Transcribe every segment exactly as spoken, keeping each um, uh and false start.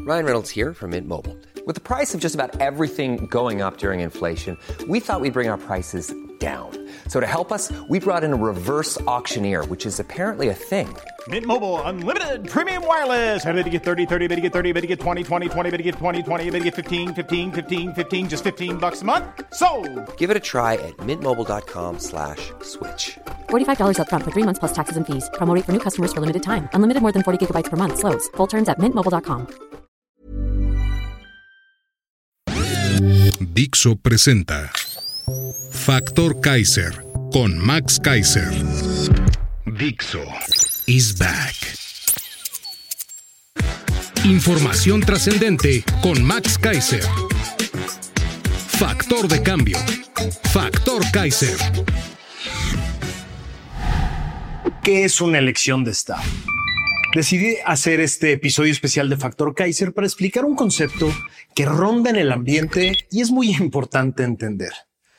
Ryan Reynolds here from Mint Mobile. With the price of just about everything going up during inflation, we thought we'd bring our prices down. So to help us, we brought in a reverse auctioneer, which is apparently a thing. Mint Mobile Unlimited Premium Wireless. How to get thirty, thirty, how to get thirty, how to get twenty, twenty, twenty, how to get twenty, twenty, how to get fifteen, fifteen, fifteen, fifteen, just fifteen bucks a month? Sold! Give it a try at mintmobile.com slash switch. forty-five dollars up front for three months plus taxes and fees. Promo rate for new customers for limited time. Unlimited more than forty gigabytes per month. Slows full terms at mint mobile dot com. Dixo presenta Factor Kaiser con Max Kaiser. Dixo is back. Información trascendente con Max Kaiser. Factor de cambio. Factor Kaiser. ¿Qué es una elección de Estado? Decidí hacer este episodio especial de Factor Kaiser para explicar un concepto que ronda en el ambiente y es muy importante entender.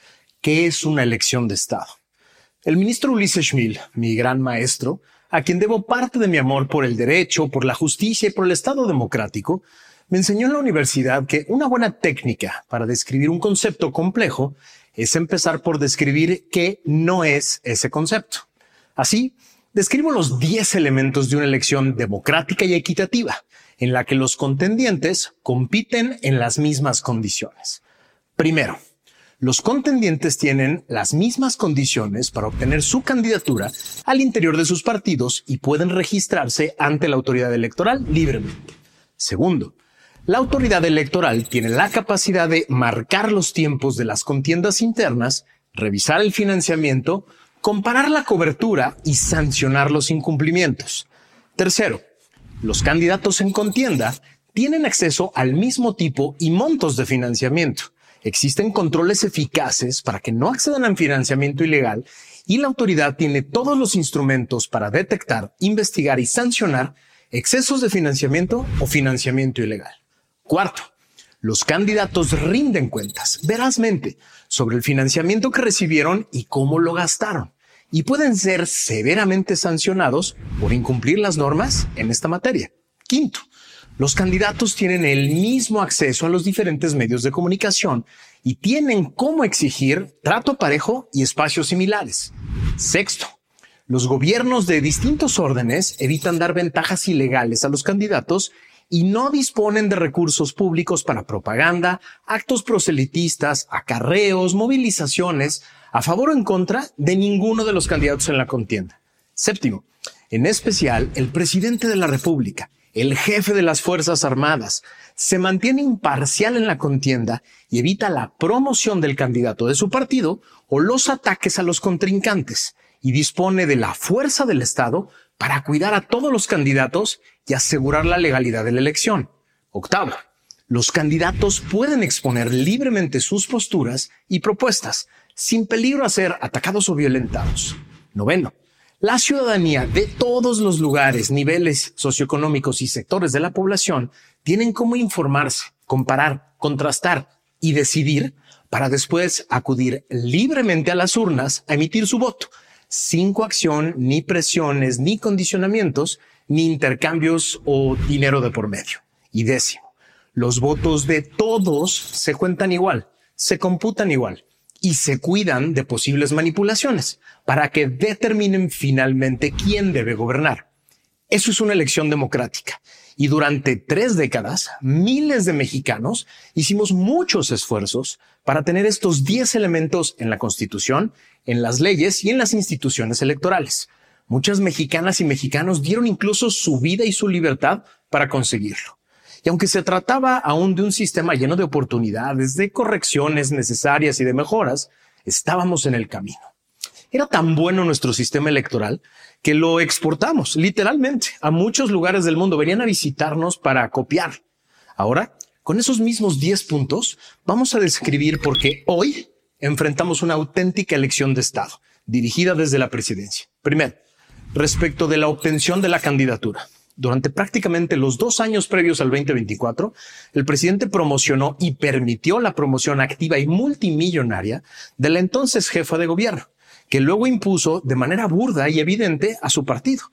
¿Qué es una elección de Estado? El ministro Ulises Schmil, mi gran maestro, a quien debo parte de mi amor por el derecho, por la justicia y por el Estado democrático, me enseñó en la universidad que una buena técnica para describir un concepto complejo es empezar por describir qué no es ese concepto. Así, describo los diez elementos de una elección democrática y equitativa, en la que los contendientes compiten en las mismas condiciones. Primero, los contendientes tienen las mismas condiciones para obtener su candidatura al interior de sus partidos y pueden registrarse ante la autoridad electoral libremente. Segundo, la autoridad electoral tiene la capacidad de marcar los tiempos de las contiendas internas, revisar el financiamiento, comparar la cobertura y sancionar los incumplimientos. Tercero, los candidatos en contienda tienen acceso al mismo tipo y montos de financiamiento. Existen controles eficaces para que no accedan a financiamiento ilegal y la autoridad tiene todos los instrumentos para detectar, investigar y sancionar excesos de financiamiento o financiamiento ilegal. Cuarto, los candidatos rinden cuentas verazmente sobre el financiamiento que recibieron y cómo lo gastaron, y pueden ser severamente sancionados por incumplir las normas en esta materia. Quinto, los candidatos tienen el mismo acceso a los diferentes medios de comunicación y tienen cómo exigir trato parejo y espacios similares. Sexto, los gobiernos de distintos órdenes evitan dar ventajas ilegales a los candidatos y no disponen de recursos públicos para propaganda, actos proselitistas, acarreos, movilizaciones a favor o en contra de ninguno de los candidatos en la contienda. Séptimo, en especial, el presidente de la República, el jefe de las Fuerzas Armadas, se mantiene imparcial en la contienda y evita la promoción del candidato de su partido o los ataques a los contrincantes y dispone de la fuerza del Estado para cuidar a todos los candidatos y asegurar la legalidad de la elección. Octavo, los candidatos pueden exponer libremente sus posturas y propuestas sin peligro a ser atacados o violentados. Noveno, la ciudadanía de todos los lugares, niveles socioeconómicos y sectores de la población tienen cómo informarse, comparar, contrastar y decidir para después acudir libremente a las urnas a emitir su voto, sin coacción, ni presiones, ni condicionamientos, ni intercambios o dinero de por medio. Y décimo, los votos de todos se cuentan igual, se computan igual y se cuidan de posibles manipulaciones para que determinen finalmente quién debe gobernar. Eso es una elección democrática. Y durante tres décadas, miles de mexicanos hicimos muchos esfuerzos para tener estos diez elementos en la Constitución, en las leyes y en las instituciones electorales. Muchas mexicanas y mexicanos dieron incluso su vida y su libertad para conseguirlo. Y aunque se trataba aún de un sistema lleno de oportunidades, de correcciones necesarias y de mejoras, estábamos en el camino. Era tan bueno nuestro sistema electoral que lo exportamos literalmente a muchos lugares del mundo. Venían a visitarnos para copiar. Ahora, con esos mismos diez puntos, vamos a describir por qué hoy enfrentamos una auténtica elección de Estado, dirigida desde la presidencia. Primero, respecto de la obtención de la candidatura. Durante prácticamente los dos años previos al veinte veinticuatro, el presidente promocionó y permitió la promoción activa y multimillonaria de la entonces jefa de gobierno, que luego impuso de manera burda y evidente a su partido.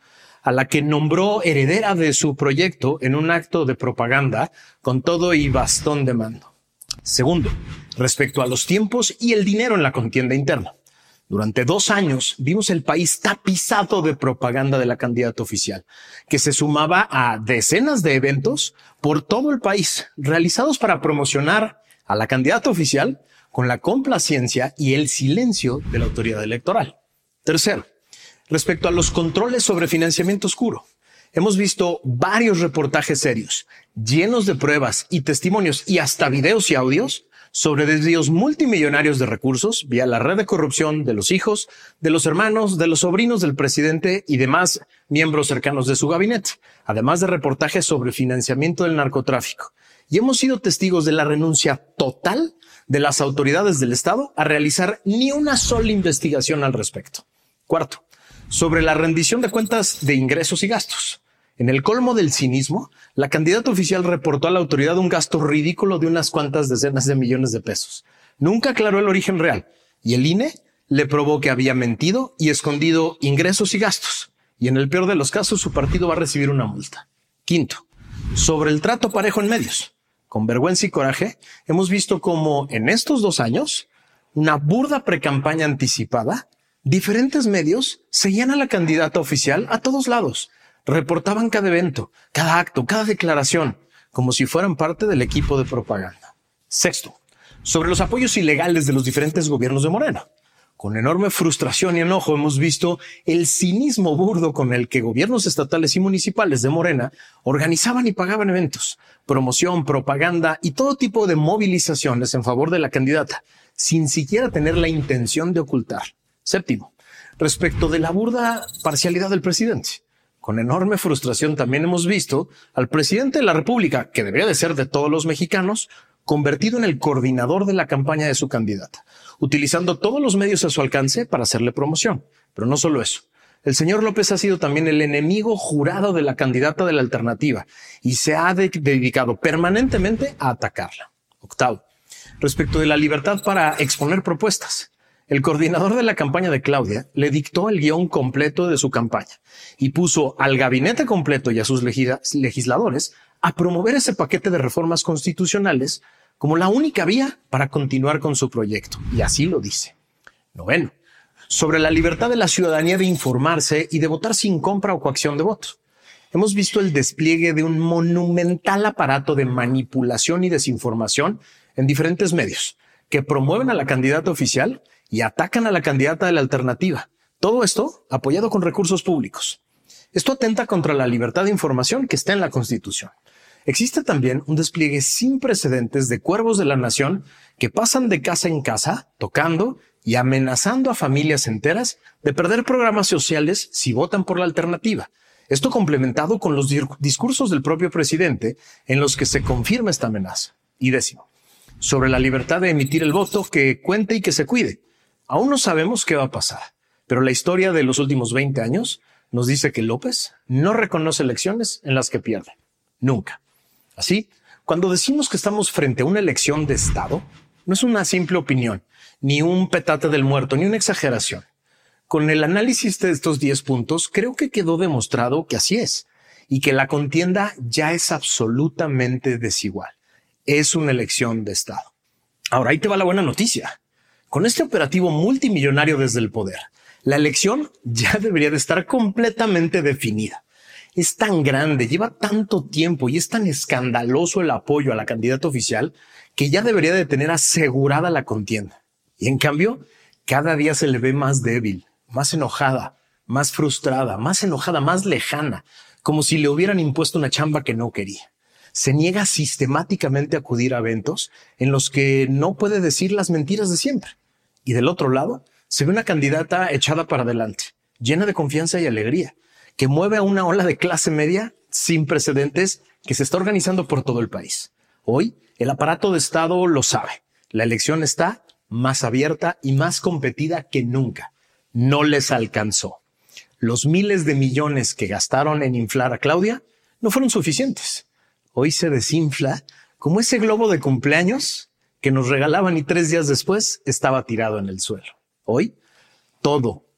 a la que nombró heredera de su proyecto en un acto de propaganda con todo y bastón de mando. Segundo, respecto a los tiempos y el dinero en la contienda interna. Durante dos años vimos el país tapizado de propaganda de la candidata oficial, que se sumaba a decenas de eventos por todo el país, realizados para promocionar a la candidata oficial con la complacencia y el silencio de la autoridad electoral. Tercero, respecto a los controles sobre financiamiento oscuro, hemos visto varios reportajes serios, llenos de pruebas y testimonios y hasta videos y audios sobre desvíos multimillonarios de recursos vía la red de corrupción de los hijos, de los hermanos, de los sobrinos del presidente y demás miembros cercanos de su gabinete, además de reportajes sobre financiamiento del narcotráfico. Y hemos sido testigos de la renuncia total de las autoridades del Estado a realizar ni una sola investigación al respecto. Cuarto, sobre la rendición de cuentas de ingresos y gastos. En el colmo del cinismo, la candidata oficial reportó a la autoridad un gasto ridículo de unas cuantas decenas de millones de pesos. Nunca aclaró el origen real y el I N E le probó que había mentido y escondido ingresos y gastos. Y en el peor de los casos, su partido va a recibir una multa. Quinto, sobre el trato parejo en medios. Con vergüenza y coraje, hemos visto cómo en estos dos años, una burda precampaña anticipada, diferentes medios seguían a la candidata oficial a todos lados. Reportaban cada evento, cada acto, cada declaración, como si fueran parte del equipo de propaganda. Sexto, sobre los apoyos ilegales de los diferentes gobiernos de Morena. Con enorme frustración y enojo hemos visto el cinismo burdo con el que gobiernos estatales y municipales de Morena organizaban y pagaban eventos, promoción, propaganda y todo tipo de movilizaciones en favor de la candidata, sin siquiera tener la intención de ocultar. Séptimo, respecto de la burda parcialidad del presidente. Con enorme frustración también hemos visto al presidente de la República, que debería de ser de todos los mexicanos, convertido en el coordinador de la campaña de su candidata, utilizando todos los medios a su alcance para hacerle promoción. Pero no solo eso. El señor López ha sido también el enemigo jurado de la candidata de la alternativa y se ha de- dedicado permanentemente a atacarla. Octavo, respecto de la libertad para exponer propuestas. El coordinador de la campaña de Claudia le dictó el guión completo de su campaña y puso al gabinete completo y a sus legisla- legisladores a promover ese paquete de reformas constitucionales como la única vía para continuar con su proyecto. Y así lo dice. Noveno, sobre la libertad de la ciudadanía de informarse y de votar sin compra o coacción de votos. Hemos visto el despliegue de un monumental aparato de manipulación y desinformación en diferentes medios que promueven a la candidata oficial y atacan a la candidata de la alternativa. Todo esto apoyado con recursos públicos. Esto atenta contra la libertad de información que está en la Constitución. Existe también un despliegue sin precedentes de cuervos de la nación que pasan de casa en casa, tocando y amenazando a familias enteras de perder programas sociales si votan por la alternativa. Esto complementado con los discursos del propio presidente en los que se confirma esta amenaza. Y décimo, sobre la libertad de emitir el voto que cuente y que se cuide. Aún no sabemos qué va a pasar, pero la historia de los últimos veinte años nos dice que López no reconoce elecciones en las que pierde. Nunca. Así, cuando decimos que estamos frente a una elección de Estado, no es una simple opinión, ni un petate del muerto, ni una exageración. Con el análisis de estos diez puntos, creo que quedó demostrado que así es, y que la contienda ya es absolutamente desigual. Es una elección de Estado. Ahora, ahí te va la buena noticia. Con este operativo multimillonario desde el poder, la elección ya debería de estar completamente definida. Es tan grande, lleva tanto tiempo y es tan escandaloso el apoyo a la candidata oficial que ya debería de tener asegurada la contienda. Y en cambio, cada día se le ve más débil, más enojada, más frustrada, más enojada, más lejana, como si le hubieran impuesto una chamba que no quería. Se niega sistemáticamente a acudir a eventos en los que no puede decir las mentiras de siempre. Y del otro lado, se ve una candidata echada para adelante, llena de confianza y alegría, que mueve a una ola de clase media sin precedentes que se está organizando por todo el país. Hoy, el aparato de Estado lo sabe. La elección está más abierta y más competida que nunca. No les alcanzó. Los miles de millones que gastaron en inflar a Claudia no fueron suficientes. Hoy se desinfla como ese globo de cumpleaños que nos regalaban y tres días después estaba tirado en el suelo. Hoy, todo,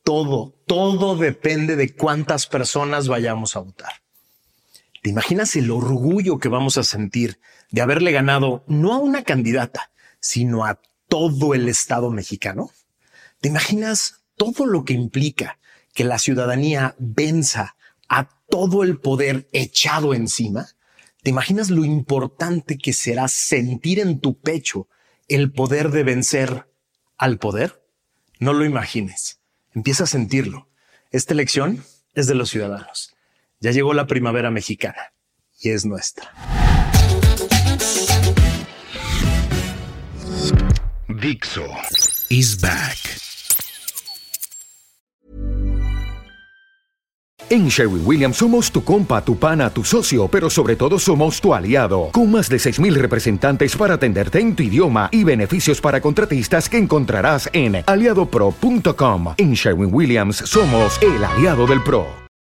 todo, todo depende de cuántas personas vayamos a votar. ¿Te imaginas el orgullo que vamos a sentir de haberle ganado no a una candidata, sino a todo el Estado mexicano? ¿Te imaginas todo lo que implica que la ciudadanía venza a todo el poder echado encima? ¿Te imaginas lo importante que será sentir en tu pecho el poder de vencer al poder? No lo imagines. Empieza a sentirlo. Esta elección es de los ciudadanos. Ya llegó la primavera mexicana y es nuestra. Dixo is back. En Sherwin-Williams somos tu compa, tu pana, tu socio, pero sobre todo somos tu aliado, con más de seis mil representantes para atenderte en tu idioma y beneficios para contratistas que encontrarás en aliado pro punto com. En Sherwin-Williams somos el aliado del pro.